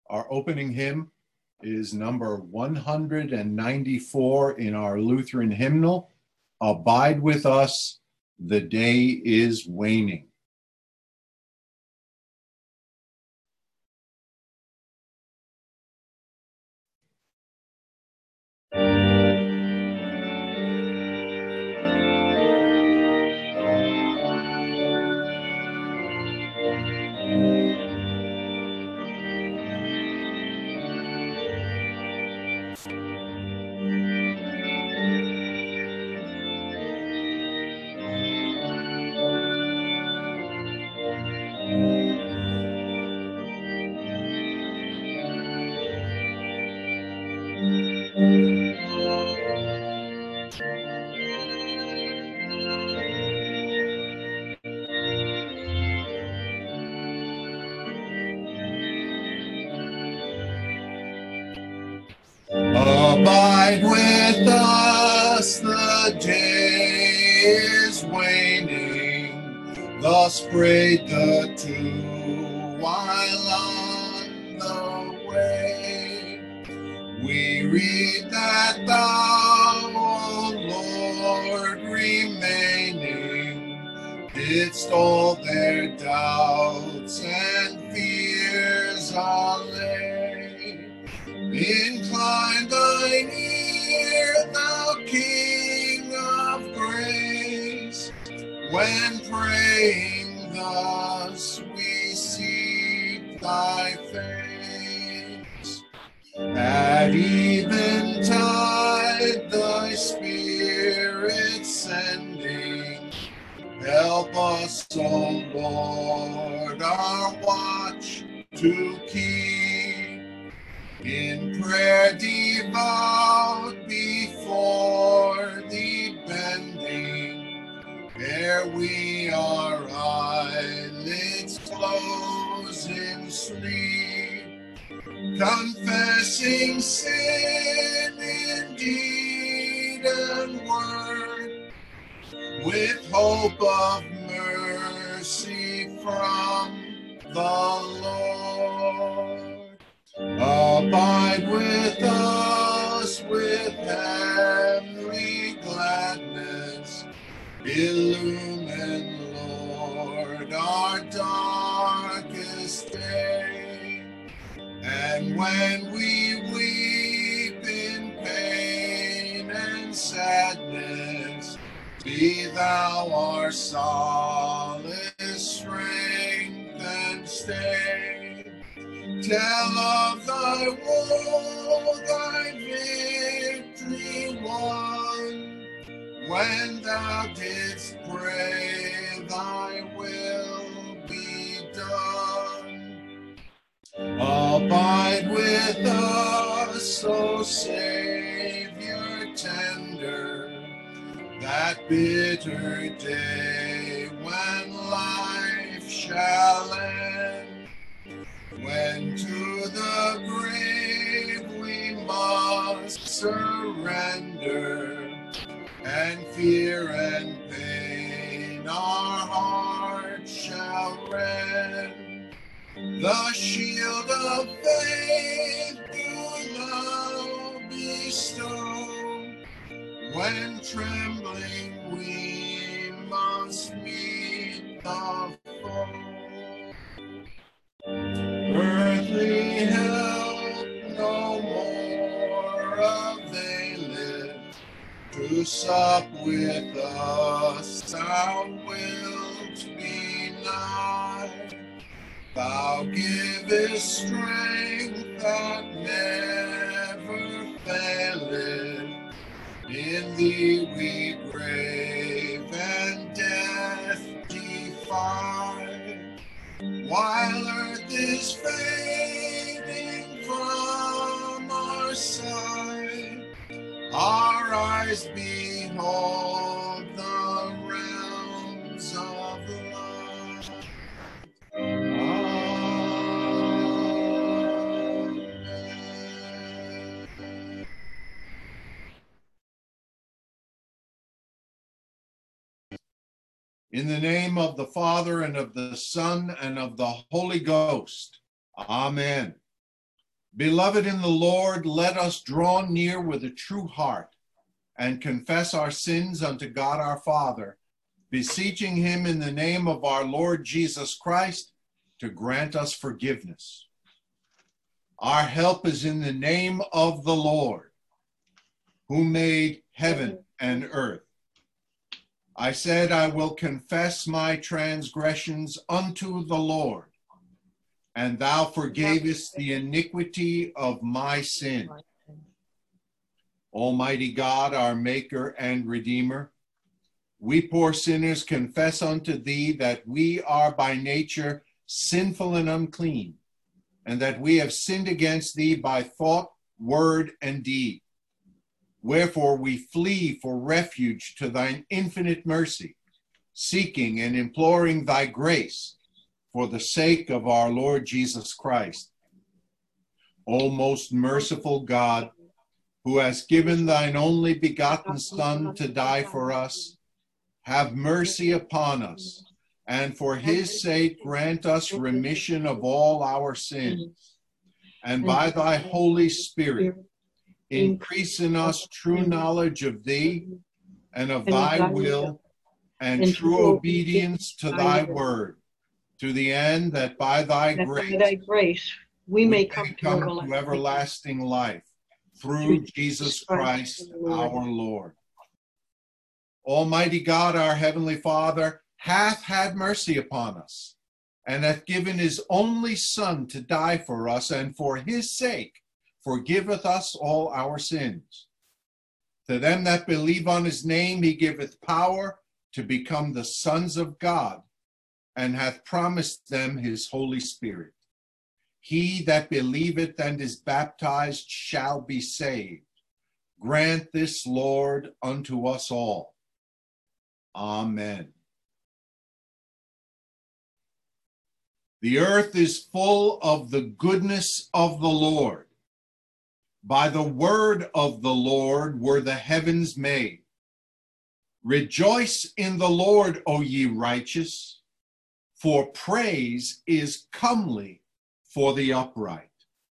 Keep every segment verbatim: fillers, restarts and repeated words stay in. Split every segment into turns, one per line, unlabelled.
Our opening hymn is number one hundred ninety-four in our Lutheran hymnal, Abide with Us, the Day is Waning. Abide with us, the day is waning, thus prayed the two while on the way. We read that thou, O Lord, remaining, didst all their doubts and fears allay. Incline thine ear, thou King of grace, when praying thus we seek thy face. At eventide thy Spirit sending, help us, O Lord, our watch to keep. In prayer devout before thee bending, ere we our eyelids close in sleep, confessing sin in deed and word, with hope of mercy from the Lord. Abide with us with heavenly gladness, illumine, Lord, our darkest day. And when we weep in pain and sadness, be thou our solace, strength, and stay. Tell of thy woe, thy victory won, when thou didst pray, thy will be done. Abide with us, O Savior tender, that bitter day when life shall end. When to the grave we must surrender, and fear and pain our hearts shall rend, the shield of faith do thou bestow, when trembling we must meet the foe. Earthly help no more availeth, to sup with us thou wilt be nigh. Thou givest strength that never faileth, in thee we brave and death defy. While earth is fading from our sight, our eyes behold the realms of light. Amen. In the name of the Father, and of the Son, and of the Holy Ghost. Amen. Beloved in the Lord, let us draw near with a true heart and confess our sins unto God our Father, beseeching him in the name of our Lord Jesus Christ to grant us forgiveness. Our help is in the name of the Lord, who made heaven and earth. I said, I will confess my transgressions unto the Lord, and thou forgavest the iniquity of my sin. Almighty God, our Maker and Redeemer, we poor sinners confess unto thee that we are by nature sinful and unclean, and that we have sinned against thee by thought, word, and deed. Wherefore we flee for refuge to thine infinite mercy, seeking and imploring thy grace for the sake of our Lord Jesus Christ. O most merciful God, who hast given thine only begotten Son to die for us, have mercy upon us, and for his sake grant us remission of all our sins. And by thy Holy Spirit, increase in us true knowledge of thee and of thy will, and true obedience to thy word, to the end that by thy grace we may come to everlasting life, through Jesus Christ our Lord. Almighty God, our heavenly Father, hath had mercy upon us, and hath given his only Son to die for us, and for his sake forgiveth us all our sins. To them that believe on his name he giveth power to become the sons of God, and hath promised them his Holy Spirit. He that believeth and is baptized shall be saved. Grant this, Lord, unto us all. Amen. The earth is full of the goodness of the Lord. By the word of the Lord were the heavens made. Rejoice in the Lord, O ye righteous, for praise is comely for the upright.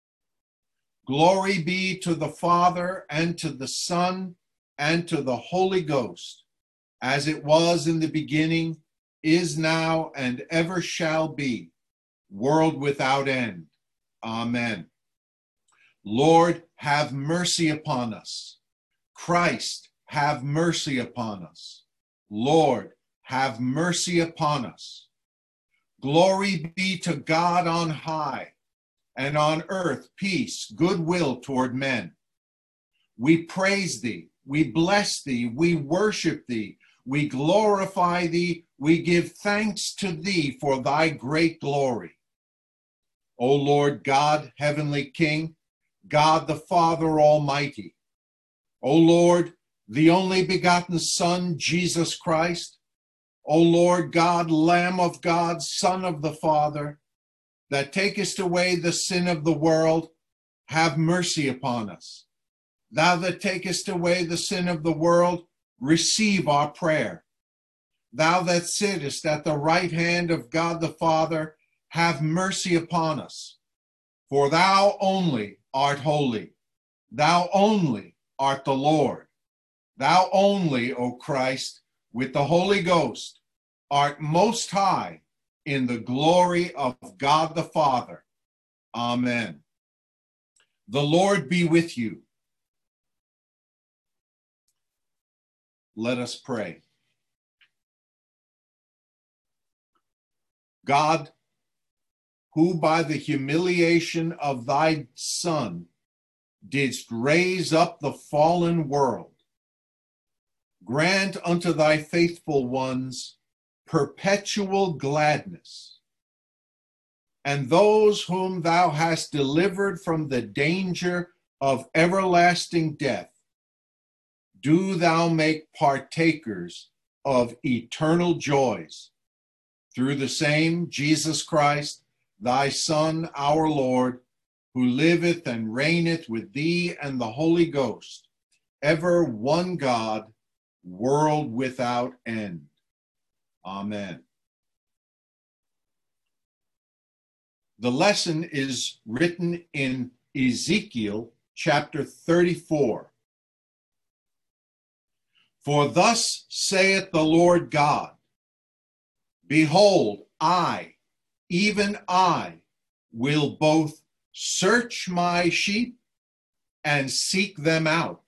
Glory be to the Father, and to the Son, and to the Holy Ghost, as it was in the beginning, is now, and ever shall be, world without end. Amen. Lord, have mercy upon us. Christ, have mercy upon us. Lord, have mercy upon us. Glory be to God on high, and on earth peace, goodwill toward men. We praise thee, we bless thee, we worship thee, we glorify thee, we give thanks to thee for thy great glory. O Lord God, heavenly King, God the Father Almighty, O Lord, the only begotten Son, Jesus Christ, O Lord God, Lamb of God, Son of the Father, that takest away the sin of the world, have mercy upon us. Thou that takest away the sin of the world, receive our prayer. Thou that sittest at the right hand of God the Father, have mercy upon us. For thou only art holy. Thou only art the Lord. Thou only, O Christ, with the Holy Ghost, art most high in the glory of God the Father. Amen. The Lord be with you. Let us pray. God, who by the humiliation of thy Son didst raise up the fallen world, grant unto thy faithful ones perpetual gladness, and those whom thou hast delivered from the danger of everlasting death, do thou make partakers of eternal joys. Through the same Jesus Christ, thy Son, our Lord, who liveth and reigneth with thee and the Holy Ghost, ever one God, world without end. Amen. The lesson is written in Ezekiel chapter thirty-four. For thus saith the Lord God, behold, I, even I, will both search my sheep and seek them out.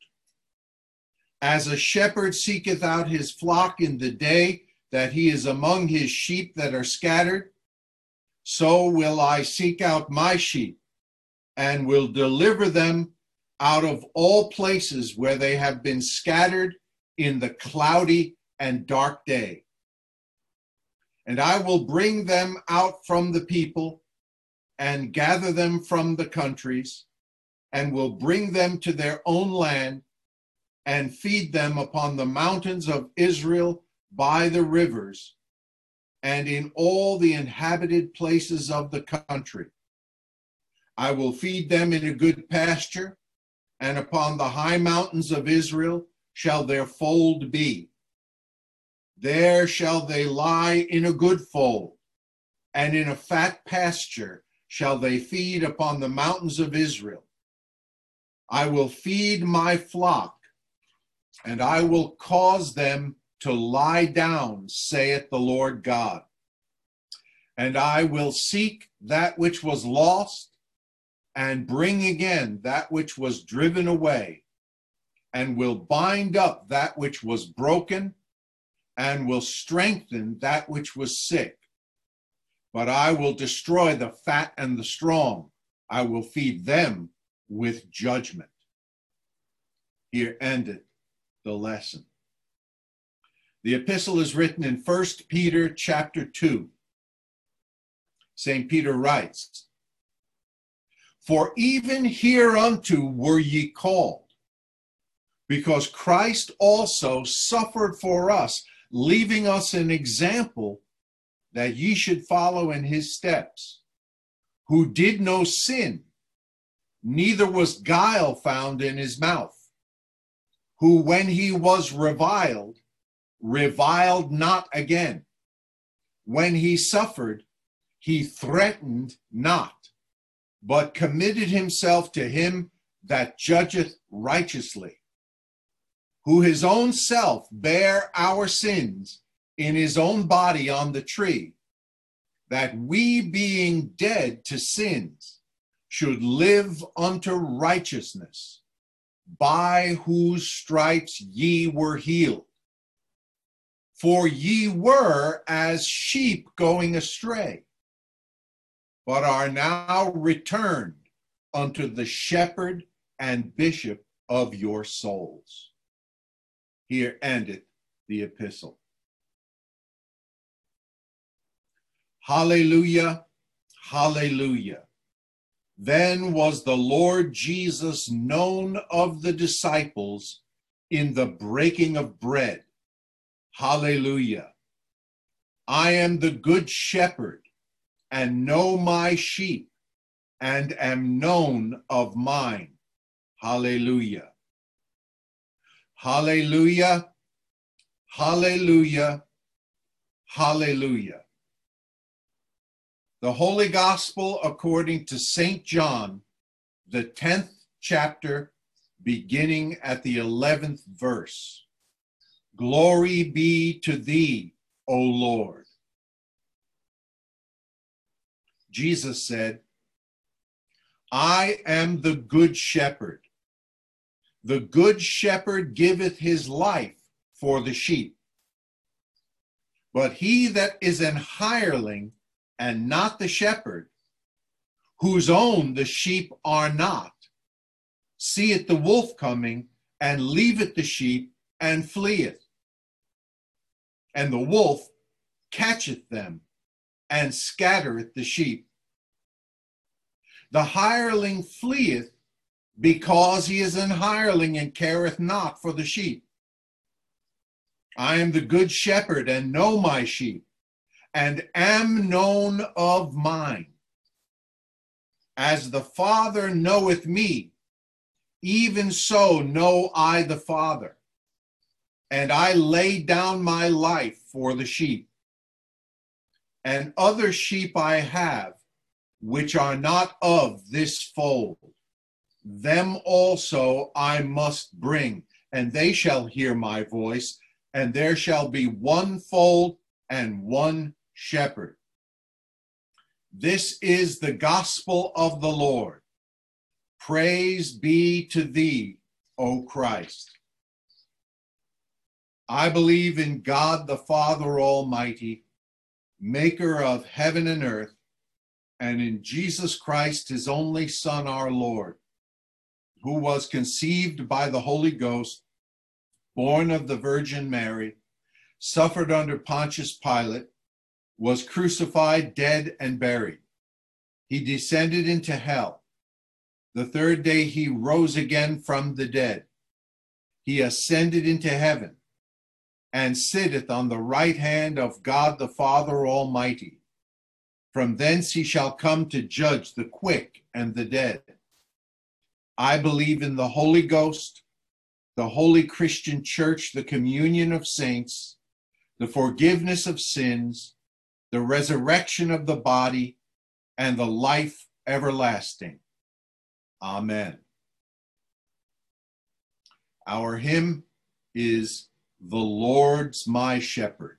As a shepherd seeketh out his flock in the day that he is among his sheep that are scattered, so will I seek out my sheep and will deliver them out of all places where they have been scattered in the cloudy and dark day. And I will bring them out from the people and gather them from the countries, and will bring them to their own land and feed them upon the mountains of Israel by the rivers and in all the inhabited places of the country. I will feed them in a good pasture, and upon the high mountains of Israel shall their fold be. There shall they lie in a good fold, and in a fat pasture shall they feed upon the mountains of Israel. I will feed my flock, and I will cause them to lie down, saith the Lord God. And I will seek that which was lost, and bring again that which was driven away, and will bind up that which was broken, and will strengthen that which was sick. But I will destroy the fat and the strong. I will feed them with judgment. Here ended the lesson. The epistle is written in First Peter chapter two. Saint Peter writes, for even hereunto were ye called, because Christ also suffered for us, leaving us an example that ye should follow in his steps, who did no sin, neither was guile found in his mouth, who when he was reviled, reviled not again. When he suffered, he threatened not, but committed himself to him that judgeth righteously, who his own self bare our sins in his own body on the tree, that we being dead to sins should live unto righteousness, by whose stripes ye were healed. For ye were as sheep going astray, but are now returned unto the shepherd and bishop of your souls. Here endeth the epistle. Hallelujah, hallelujah. Then was the Lord Jesus known of the disciples in the breaking of bread. Hallelujah. I am the good shepherd, and know my sheep, and am known of mine. Hallelujah. Hallelujah, hallelujah, hallelujah. The Holy Gospel according to Saint John, the tenth chapter, beginning at the eleventh verse. Glory be to thee, O Lord. Jesus said, I am the good shepherd. The good shepherd giveth his life for the sheep. But he that is an hireling and not the shepherd, whose own the sheep are not, seeth the wolf coming, and leaveth the sheep, and fleeth. And the wolf catcheth them, and scattereth the sheep. The hireling fleeth, because he is an hireling, and careth not for the sheep. I am the good shepherd, and know my sheep, and am known of mine. As the Father knoweth me, even so know I the Father, and I lay down my life for the sheep. And other sheep I have, which are not of this fold. them also I must bring, and they shall hear my voice, and there shall be one fold and one shepherd. This is the gospel of the Lord. Praise be to thee, O Christ. I believe in God the Father Almighty, maker of heaven and earth, and in Jesus Christ, his only Son, our Lord, who was conceived by the Holy Ghost, born of the Virgin Mary, suffered under Pontius Pilate, was crucified, dead, and buried. He descended into hell. The third day he rose again from the dead. He ascended into heaven and sitteth on the right hand of God the Father Almighty. From thence he shall come to judge the quick and the dead. I believe in the Holy Ghost, the holy Christian church, the communion of saints, the forgiveness of sins, the resurrection of the body, and the life everlasting. Amen. Our hymn is "The Lord's My Shepherd."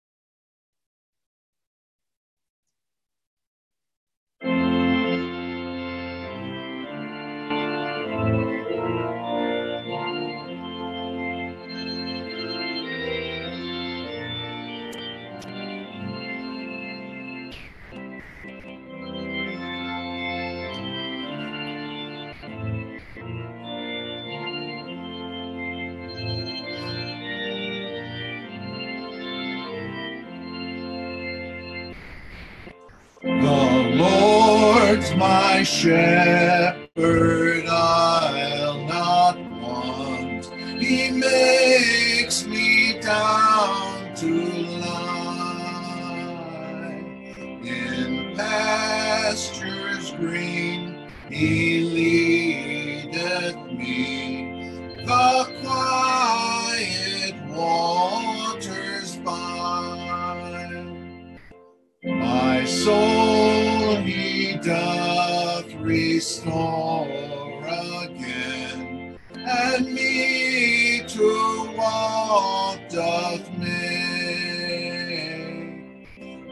The Lord's my shepherd, I'll not want. He makes me down to lie in pastures green. He leadeth me the quiet waters by. My soul he doth restore again, and me to walk doth make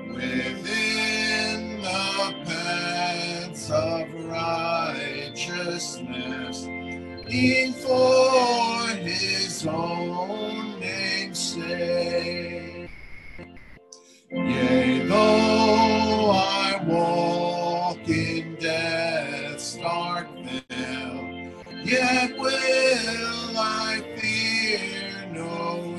within the paths of righteousness, e'en for his own name's sake. Yea, though I walk in death's dark vale, yet will I fear no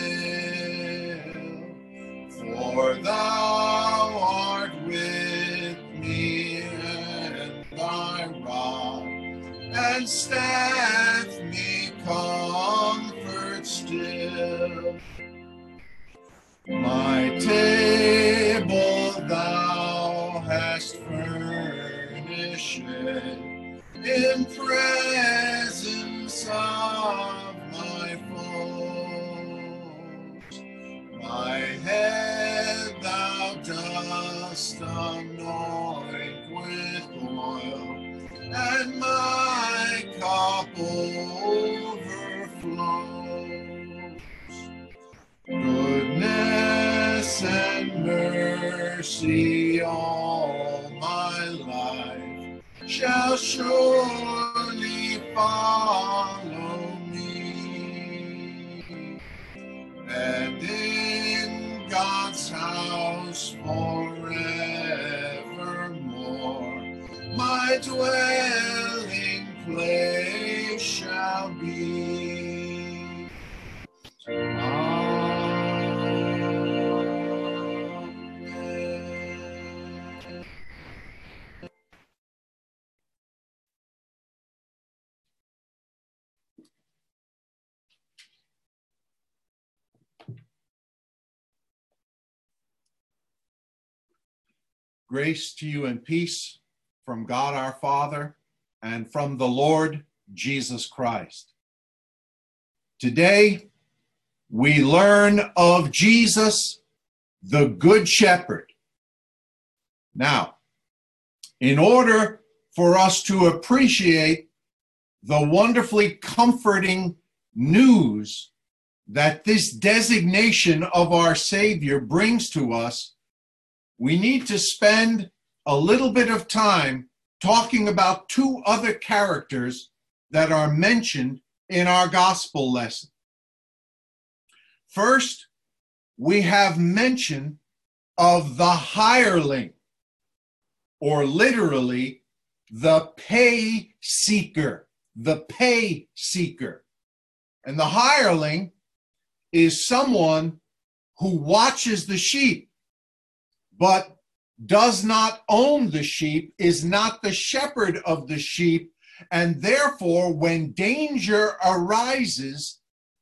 ill, for thou art with me, and thy rod and staff me comfort still. My table thou hast furnished in presence of my foes. My head thou dost anoint with oil, and my cup overflows. Goodness and mercy all my life shall surely follow me, and in God's house forevermore my dwelling place shall be. Grace to you and peace from God our Father and from the Lord Jesus Christ. Today, we learn of Jesus, the Good Shepherd. Now, in order for us to appreciate the wonderfully comforting news that this designation of our Savior brings to us, we need to spend a little bit of time talking about two other characters that are mentioned in our gospel lesson. First, we have mention of the hireling, or literally, the pay seeker, the pay seeker. And the hireling is someone who watches the sheep, but does not own the sheep, is not the shepherd of the sheep, and therefore, when danger arises,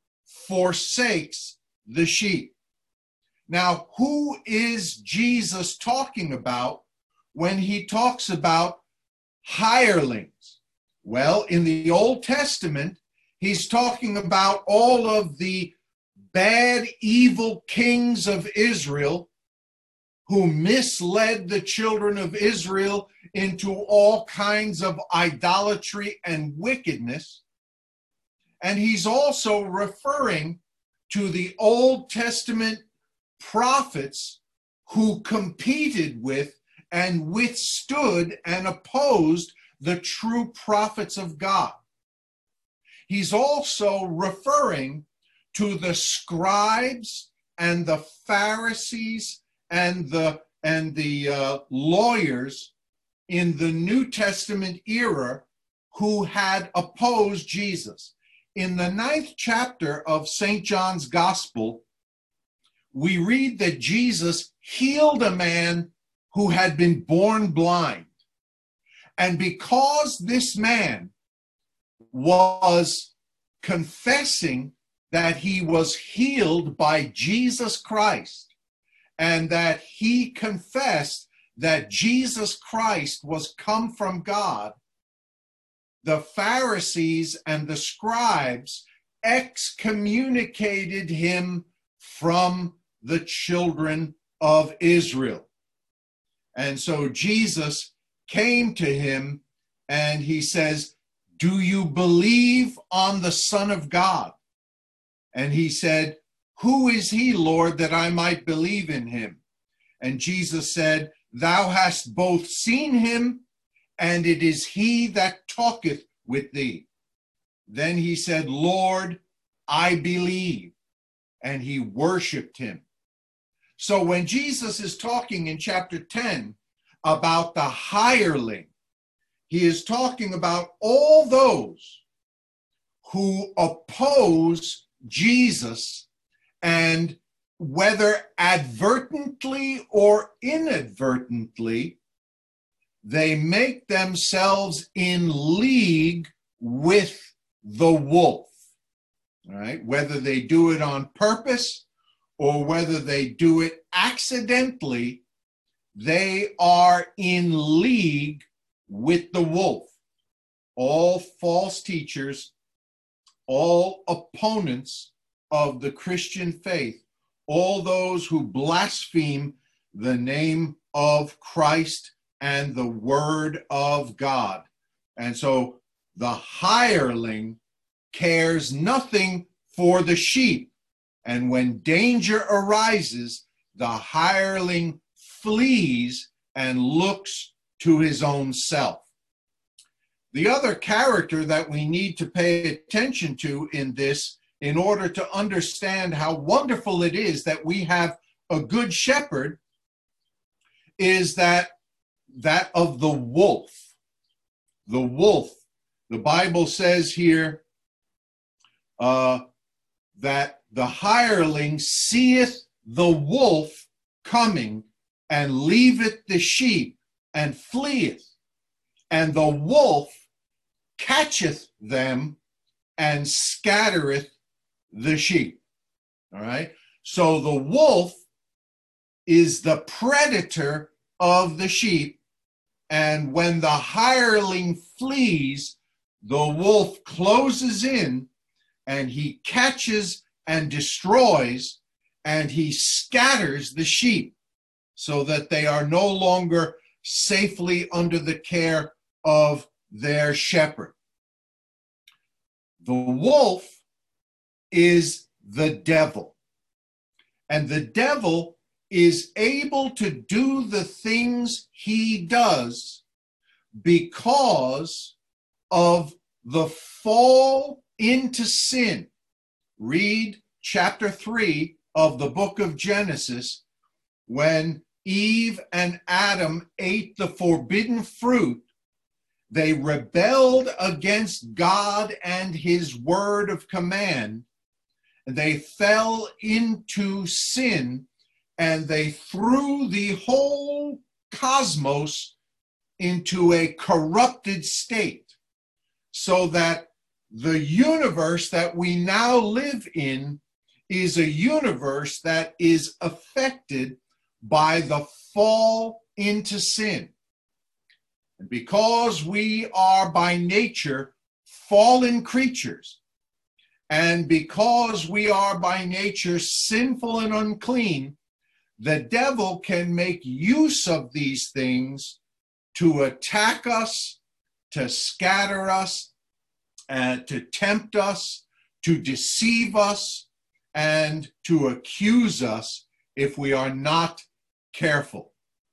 forsakes the sheep. Now, who is Jesus talking about when he talks about hirelings? Well, in the Old Testament, he's talking about all of the bad, evil kings of Israel who misled the children of Israel into all kinds of idolatry and wickedness. And he's also referring to the Old Testament prophets who competed with and withstood and opposed the true prophets of God. He's also referring to the scribes and the Pharisees and the and the uh, lawyers in the New Testament era who had opposed Jesus. In the ninth chapter of Saint John's Gospel, we read that Jesus healed a man who had been born blind. And because this man was confessing that he was healed by Jesus Christ, and that he confessed that Jesus Christ was come from God, the Pharisees and the scribes excommunicated him from the children of Israel. And so Jesus came to him and he says, "Do you believe on the Son of God?" And he said, "Who is he, Lord, that I might believe in him?" And Jesus said, "Thou hast both seen him, and it is he that talketh with thee." Then he said, "Lord, I believe." And he worshiped him. So when Jesus is talking in chapter ten about the hireling, he is talking about all those who oppose Jesus, and whether advertently or inadvertently, they make themselves in league with the wolf. All right, whether they do it on purpose or whether they do it accidentally, they are in league with the wolf. All false teachers, all opponents of the Christian faith, all those who blaspheme the name of Christ and the word of God. And so the hireling cares nothing for the sheep. And when danger arises, the hireling flees and looks to his own self. The other character that we need to pay attention to in this, in order to understand how wonderful it is that we have a good shepherd, is that that of the wolf. The wolf. The Bible says here uh, that the hireling seeth the wolf coming, and leaveth the sheep, and fleeth. And the wolf catcheth them, and scattereth the sheep. All right? So the wolf is the predator of the sheep, and when the hireling flees, the wolf closes in, and he catches and destroys, and he scatters the sheep so that they are no longer safely under the care of their shepherd. The wolf is the devil. And the devil is able to do the things he does because of the fall into sin. Read chapter three of the book of Genesis, when Eve and Adam ate the forbidden fruit. They rebelled against God and his word of command. They fell into sin, and they threw the whole cosmos into a corrupted state, so that the universe that we now live in is a universe that is affected by the fall into sin. And because we are by nature fallen creatures, and because we are by nature sinful and unclean, the devil can make use of these things to attack us, to scatter us, uh, to tempt us, to deceive us, and to accuse us if we are not careful.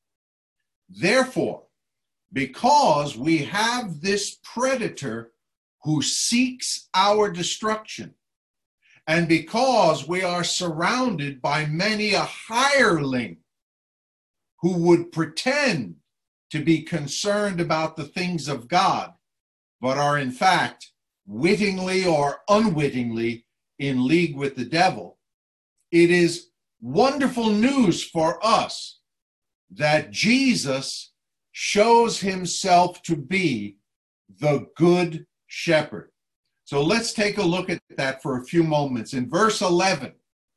Therefore, because we have this predator who seeks our destruction, and because we are surrounded by many a hireling who would pretend to be concerned about the things of God, but are in fact wittingly or unwittingly in league with the devil, it is wonderful news for us that Jesus shows himself to be the good shepherd. So let's take a look at that for a few moments. In verse eleven,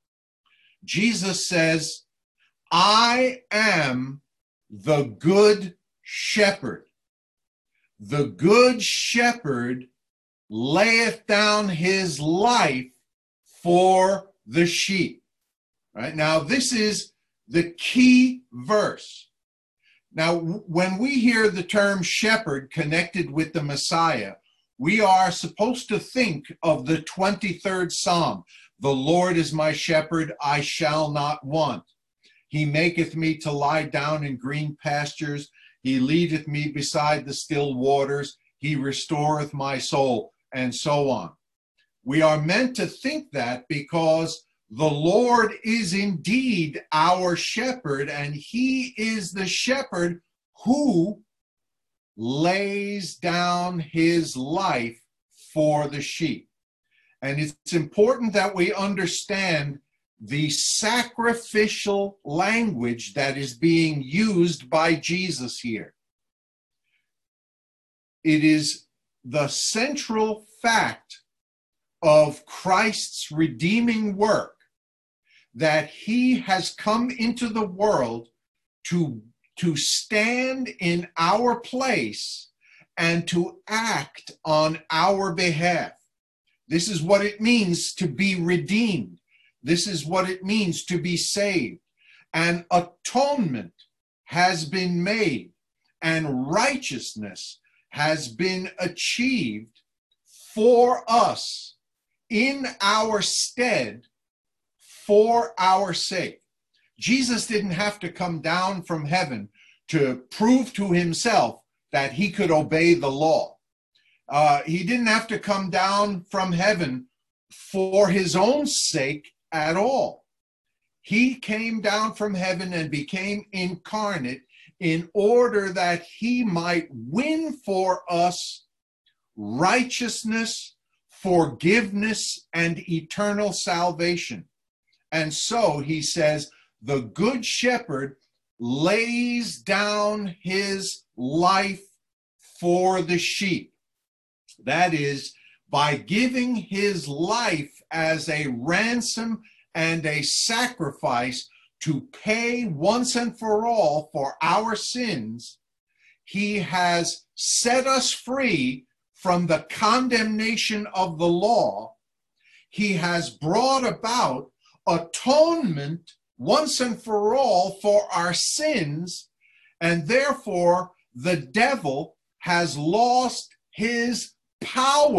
Jesus says, I am the good shepherd. The good shepherd layeth down his life for the sheep. Right? Now, this is the key verse. Now, when we hear the term shepherd connected with the Messiah, we are supposed to think of the twenty-third Psalm. The Lord is my shepherd, I shall not want. He maketh me to lie down in green pastures. He leadeth me beside the still waters. He restoreth my soul, and so on. We are meant to think that because the Lord is indeed our shepherd, and he is the shepherd who lays down his life for the sheep. And it's important that we understand the sacrificial language that is being used by Jesus here. It is the central fact of Christ's redeeming work that he has come into the world to, to stand in our place and to act on our behalf. This is what it means to be redeemed. This is what it means to be saved. And atonement has been made, and righteousness has been achieved for us in our stead, for our sake. Jesus didn't have to come down from heaven to prove to himself that he could obey the law. Uh, he didn't have to come down from heaven for his own sake at all. He came down from heaven and became incarnate in order that he might win for us righteousness, forgiveness, and eternal salvation. And so he says, the good shepherd lays down his life for the sheep. That is, by giving his life as a ransom and a sacrifice to pay once and for all for our sins, he has set us free from the condemnation of the law. He has brought about atonement once and for all for our sins, and therefore the devil has lost his power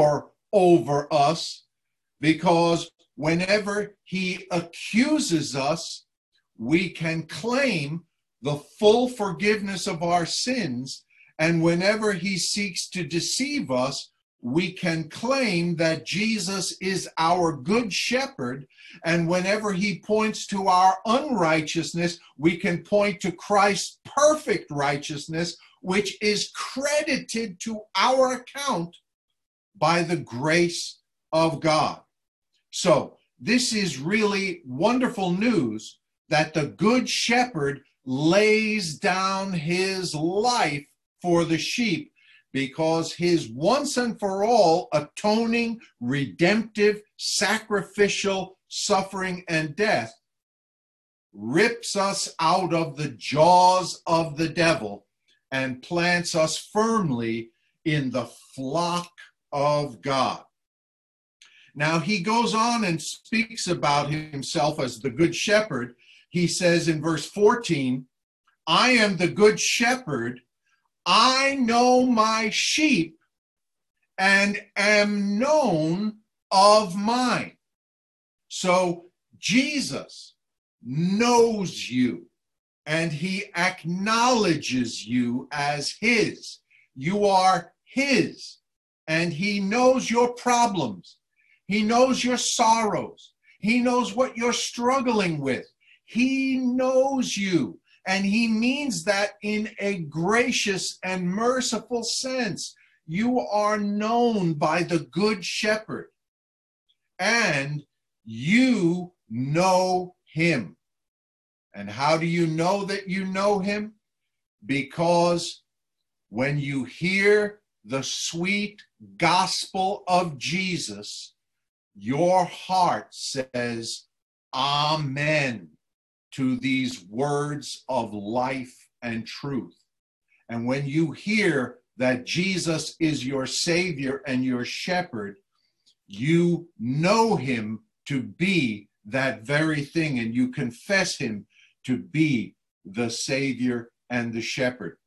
over us, because whenever he accuses us, we can claim the full forgiveness of our sins. And whenever he seeks to deceive us, we can claim that Jesus is our good shepherd. And whenever he points to our unrighteousness, we can point to Christ's perfect righteousness, which is credited to our account by the grace of God. So this is really wonderful news that the good shepherd lays down his life for the sheep, because his once and for all atoning, redemptive, sacrificial suffering and death rips us out of the jaws of the devil and plants us firmly in the flock of God. Now he goes on and speaks about himself as the good shepherd. He says in verse fourteen, I am the good shepherd. I know my sheep and am known of mine. So Jesus knows you and he acknowledges you as his. You are his, and he knows your problems. He knows your sorrows. He knows what you're struggling with. He knows you. And he means that in a gracious and merciful sense. You are known by the good shepherd, and you know him. And how do you know that you know him? Because when you hear the sweet gospel of Jesus, your heart says, Amen, to these words of life and truth. And when you hear that Jesus is your Savior and your shepherd, you know him to be that very thing, and you confess him to be the Savior and the shepherd.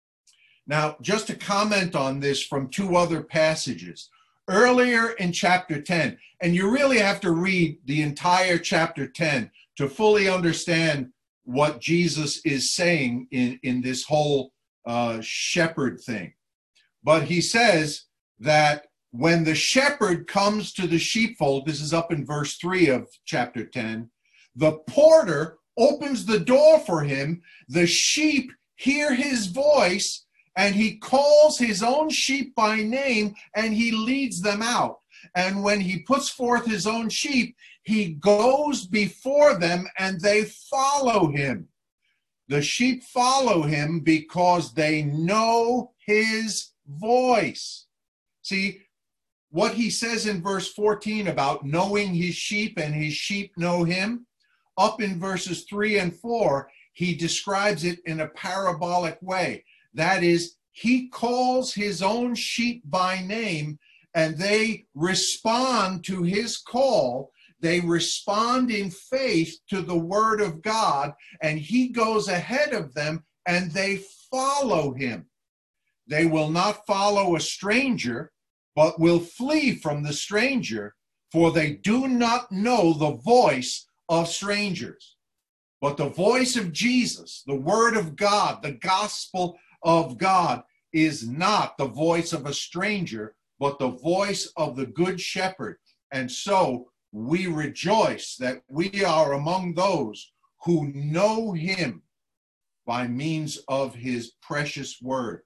Now, just to comment on this from two other passages. Earlier in chapter ten, and you really have to read the entire chapter ten to fully understand what Jesus is saying in, in this whole uh, shepherd thing. But he says that when the shepherd comes to the sheepfold, this is up in verse three of chapter ten, the porter opens the door for him, the sheep hear his voice, and he calls his own sheep by name, and he leads them out. And when he puts forth his own sheep, he goes before them, and they follow him. The sheep follow him because they know his voice. See, what he says in verse fourteen about knowing his sheep and his sheep know him, up in verses three and four, he describes it in a parabolic way. That is, he calls his own sheep by name, and they respond to his call. They respond in faith to the word of God, and he goes ahead of them, and they follow him. They will not follow a stranger, but will flee from the stranger, for they do not know the voice of strangers. But the voice of Jesus, the word of God, the gospel of God, is not the voice of a stranger, but the voice of the good shepherd. And so we rejoice that we are among those who know him by means of his precious word.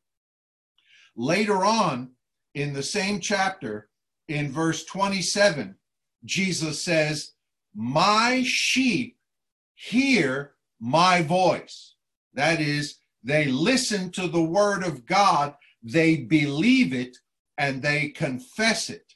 Later on in the same chapter, in verse twenty-seven, Jesus says, my sheep hear my voice. That is, they listen to the word of God, they believe it, and they confess it.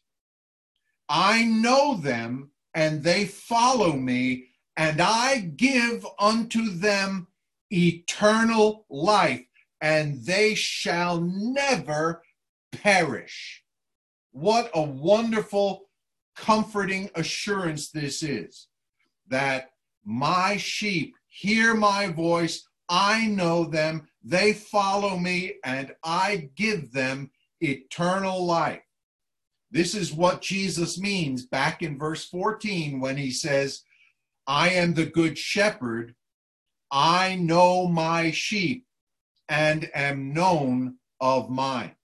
I know them, and they follow me, and I give unto them eternal life, and they shall never perish. What a wonderful, comforting assurance this is, that my sheep hear my voice, I know them, they follow me, and I give them eternal life. This is what Jesus means back in verse fourteen when he says, I am the good shepherd. I know my sheep and am known of mine.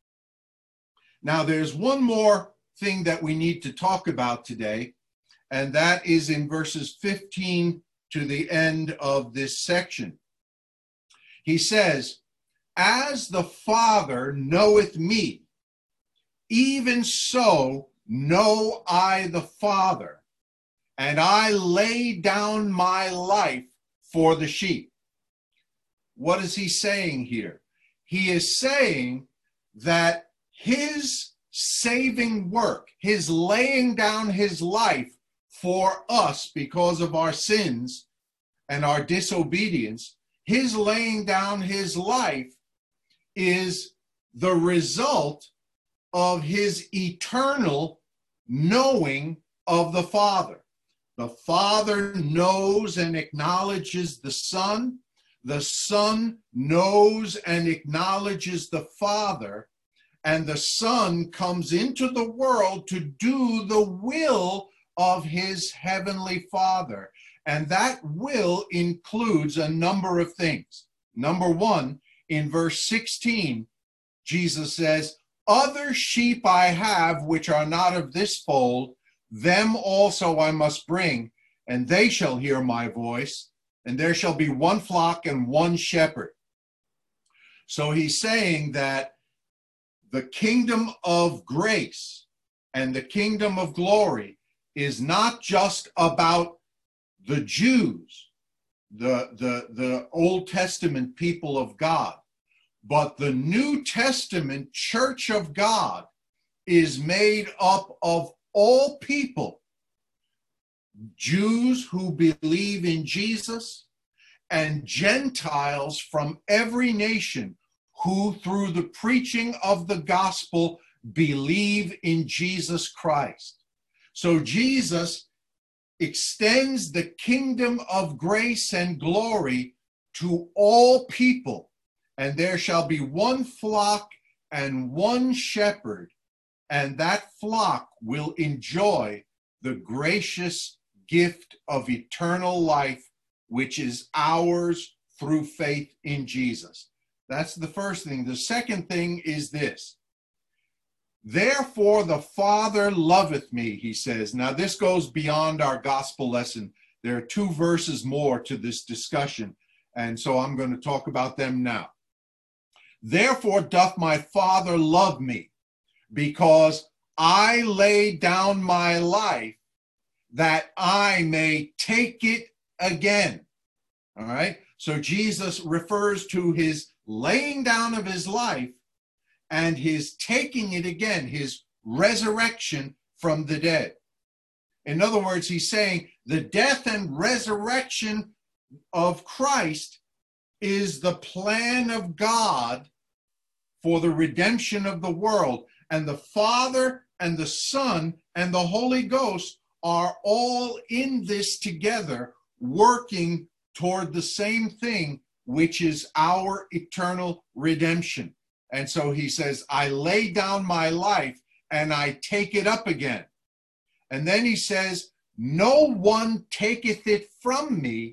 Now, there's one more thing that we need to talk about today, and that is in verses fifteen to the end of this section. He says, as the Father knoweth me, even so know I the Father, and I lay down my life for the sheep. What is he saying here? He is saying that his saving work, his laying down his life for us because of our sins and our disobedience, his laying down his life is the result of his eternal knowing of the Father. The Father knows and acknowledges the Son. The Son knows and acknowledges the Father. And the Son comes into the world to do the will of his heavenly Father. And that will includes a number of things. Number one, in verse sixteen, Jesus says, other sheep I have which are not of this fold, them also I must bring, and they shall hear my voice, and there shall be one flock and one shepherd. So he's saying that the kingdom of grace and the kingdom of glory is not just about the Jews, the, the, the Old Testament people of God, but the New Testament church of God is made up of all people, Jews who believe in Jesus and Gentiles from every nation who through the preaching of the gospel believe in Jesus Christ. So Jesus extends the kingdom of grace and glory to all people, and there shall be one flock and one shepherd, and that flock will enjoy the gracious gift of eternal life, which is ours through faith in Jesus. That's the first thing. The second thing is this. Therefore the Father loveth me, he says. Now this goes beyond our gospel lesson. There are two verses more to this discussion, and so I'm going to talk about them now. Therefore doth my Father love me, because I lay down my life that I may take it again. All right? So Jesus refers to his laying down of his life and his taking it again, his resurrection from the dead. In other words, he's saying the death and resurrection of Christ is the plan of God for the redemption of the world. And the Father and the Son and the Holy Ghost are all in this together, working toward the same thing, which is our eternal redemption. And so he says, I lay down my life and I take it up again. And then he says, no one taketh it from me.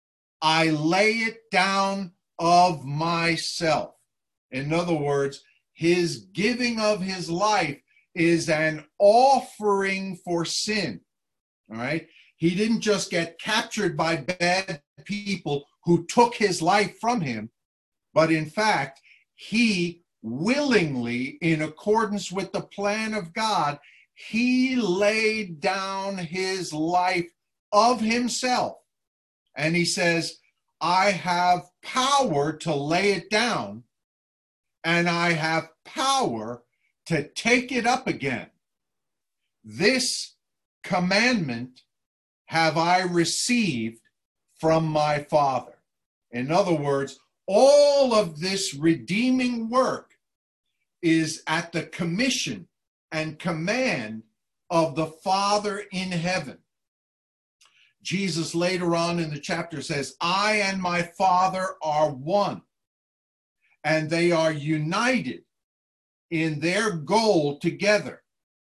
I lay it down of myself. In other words, his giving of his life is an offering for sin. All right. He didn't just get captured by bad people who took his life from him, but in fact, he willingly, in accordance with the plan of God, he laid down his life of himself. And he says, I have power to lay it down, and I have power to take it up again. This commandment have I received from my Father. In other words, all of this redeeming work is at the commission and command of the Father in heaven. Jesus later on in the chapter says, I and my Father are one, and they are united in their goal together.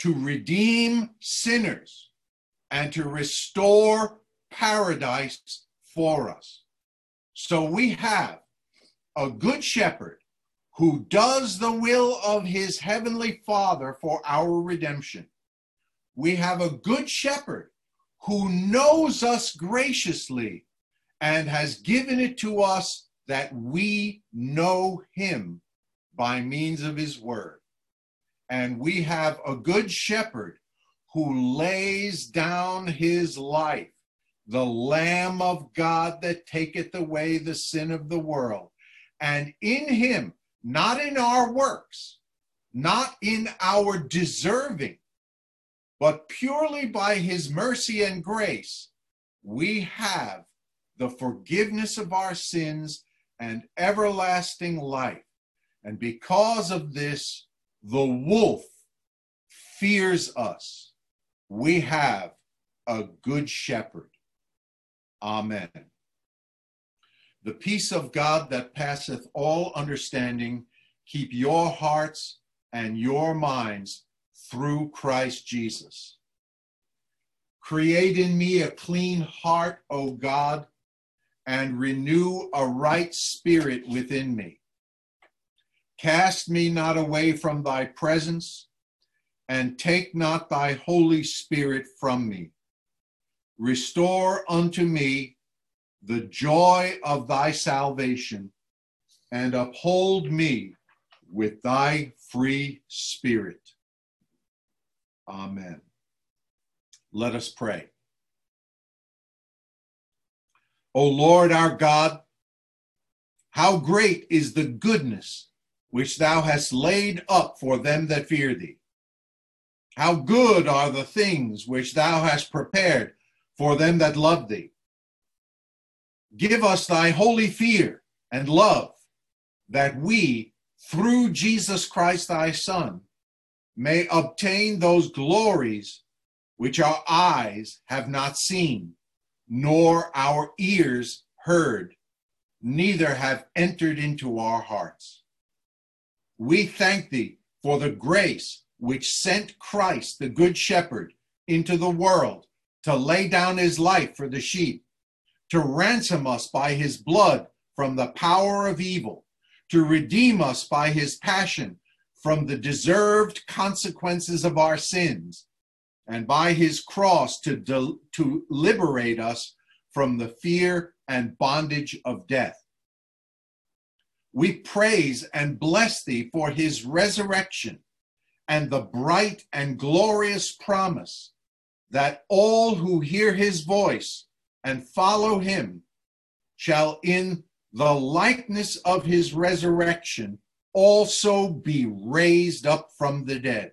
to redeem sinners and to restore paradise for us. So we have a good shepherd who does the will of his heavenly Father for our redemption. We have a good shepherd who knows us graciously and has given it to us that we know him by means of his word. And we have a good shepherd who lays down his life, the Lamb of God that taketh away the sin of the world. And in him, not in our works, not in our deserving, but purely by his mercy and grace, we have the forgiveness of our sins and everlasting life. And because of this, the wolf fears us. We have a good shepherd. Amen. The peace of God that passeth all understanding, keep your hearts and your minds through Christ Jesus. Create in me a clean heart, O God, and renew a right spirit within me. Cast me not away from thy presence, and take not thy Holy Spirit from me. Restore unto me the joy of thy salvation, and uphold me with thy free spirit. Amen. Let us pray. O Lord our God, how great is the goodness which thou hast laid up for them that fear thee. How good are the things which thou hast prepared for them that love thee. Give us thy holy fear and love, that we, through Jesus Christ thy Son, may obtain those glories which our eyes have not seen, nor our ears heard, neither have entered into our hearts. We thank thee for the grace which sent Christ, the good shepherd, into the world to lay down his life for the sheep, to ransom us by his blood from the power of evil, to redeem us by his passion from the deserved consequences of our sins, and by his cross to, de- to liberate us from the fear and bondage of death. We praise and bless thee for his resurrection and the bright and glorious promise that all who hear his voice and follow him shall in the likeness of his resurrection also be raised up from the dead.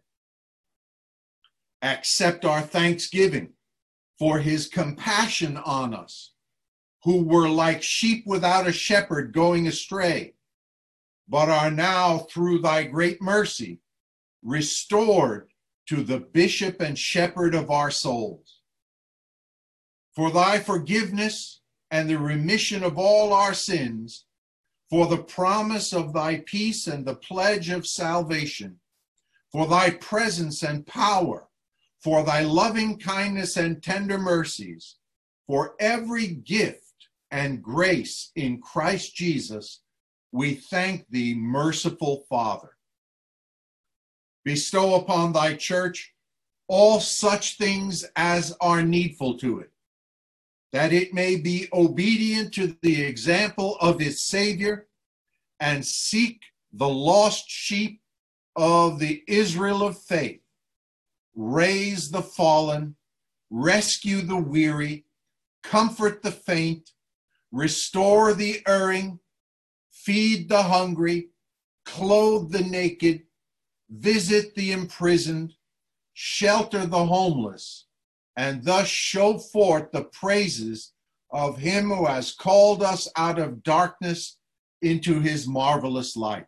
Accept our thanksgiving for his compassion on us, who were like sheep without a shepherd going astray, but are now through thy great mercy restored to the bishop and shepherd of our souls. For thy forgiveness and the remission of all our sins, for the promise of thy peace and the pledge of salvation, for thy presence and power, for thy loving kindness and tender mercies, for every gift and grace in Christ Jesus, we thank thee, merciful Father. Bestow upon thy church all such things as are needful to it, that it may be obedient to the example of its Savior and seek the lost sheep of the Israel of faith, raise the fallen, rescue the weary, comfort the faint, restore the erring, feed the hungry, clothe the naked, visit the imprisoned, shelter the homeless, and thus show forth the praises of him who has called us out of darkness into his marvelous light.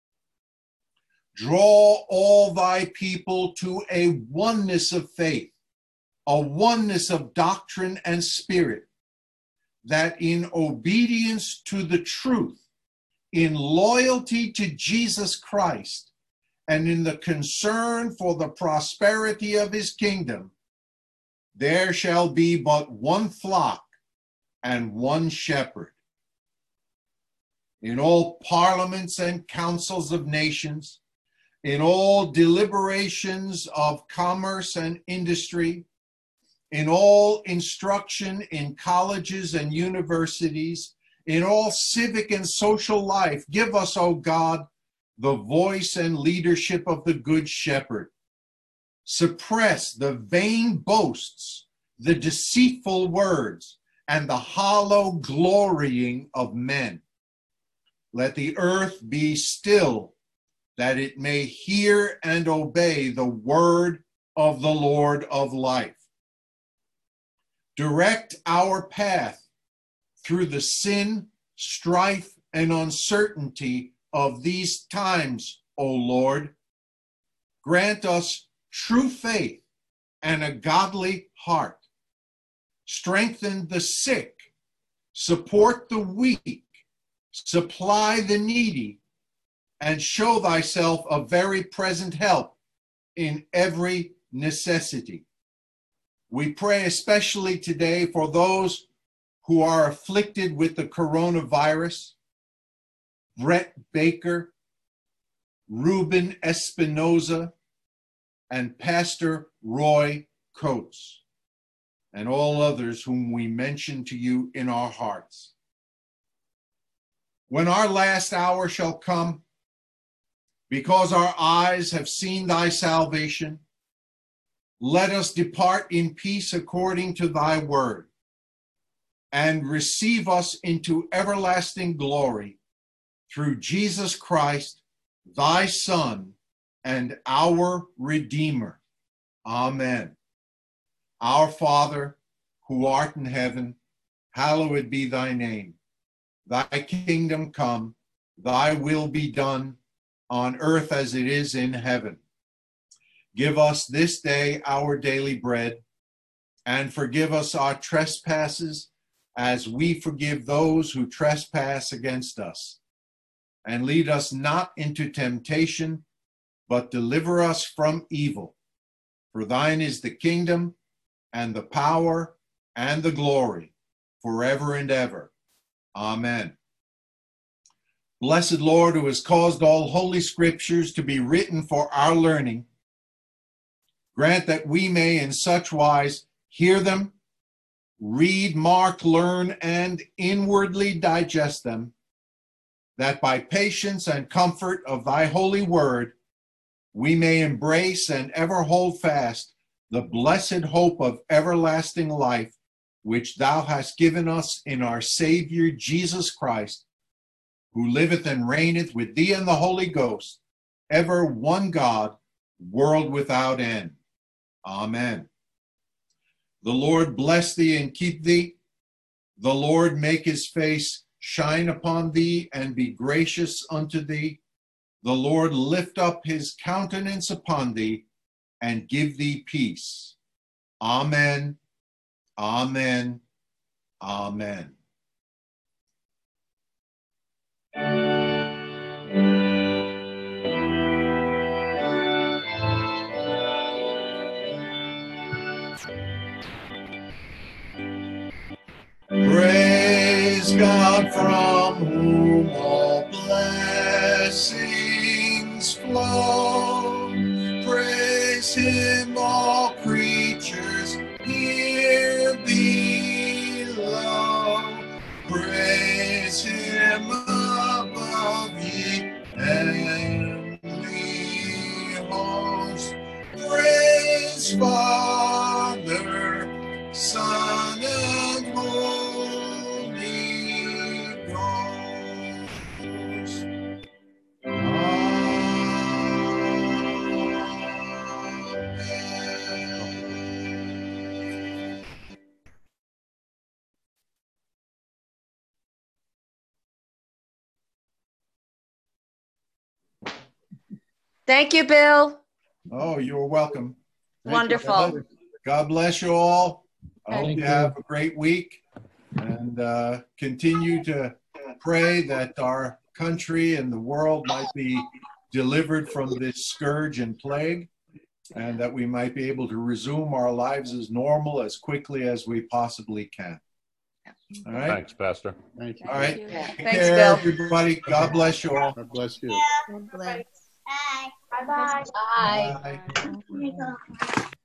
Draw all thy people to a oneness of faith, a oneness of doctrine and spirit, that in obedience to the truth, in loyalty to Jesus Christ, and in the concern for the prosperity of his kingdom, there shall be but one flock and one shepherd. In all parliaments and councils of nations, in all deliberations of commerce and industry, in all instruction in colleges and universities, in all civic and social life, give us, O God, the voice and leadership of the Good Shepherd. Suppress the vain boasts, the deceitful words, and the hollow glorying of men. Let the earth be still, that it may hear and obey the word of the Lord of life. Direct our path through the sin, strife, and uncertainty of these times, O Lord. Grant us true faith and a godly heart. Strengthen the sick, support the weak, supply the needy, and show thyself a very present help in every necessity. We pray especially today for those who are afflicted with the coronavirus: Brett Baker, Ruben Espinoza, and Pastor Roy Coates, and all others whom we mention to you in our hearts. When our last hour shall come, because our eyes have seen thy salvation, let us depart in peace according to thy word, and receive us into everlasting glory through Jesus Christ, thy Son, and our Redeemer. Amen. Our Father, who art in heaven, hallowed be thy name. Thy kingdom come, thy will be done, on earth as it is in heaven. Give us this day our daily bread, and forgive us our trespasses, as we forgive those who trespass against us. And lead us not into temptation, but deliver us from evil. For thine is the kingdom, and the power, and the glory, forever and ever. Amen. Blessed Lord, who has caused all holy scriptures to be written for our learning, grant that we may in such wise hear them, read, mark, learn, and inwardly digest them, that by patience and comfort of thy holy word, we may embrace and ever hold fast the blessed hope of everlasting life, which thou hast given us in our Savior Jesus Christ, who liveth and reigneth with thee and the Holy Ghost, ever one God, world without end. Amen. The Lord bless thee and keep thee. The Lord make his face shine upon thee and be gracious unto thee. The Lord lift up his countenance upon thee and give thee peace. Amen. Amen. Amen. Praise God, from whom all blessings flow. Praise him, all creatures here below. Praise him above, ye heavenly hosts. Praise Father, Son, and Holy Ghost. Amen.
Thank you, Bill.
Oh, you're welcome. Thank
Wonderful.
you. God bless you all. I hope
Thank
you
you.
have a great week, and uh, continue to pray that our country and the world might be delivered from this scourge and plague, and that we might be able to resume our lives as normal as quickly as we possibly can. All right.
Thanks, Pastor.
Thank you.
All right.
Yeah.
Take
Thanks,
care,
Bill.
everybody. God bless you all.
God bless you.
God bless.
Bye. Bye.
Bye.
Bye.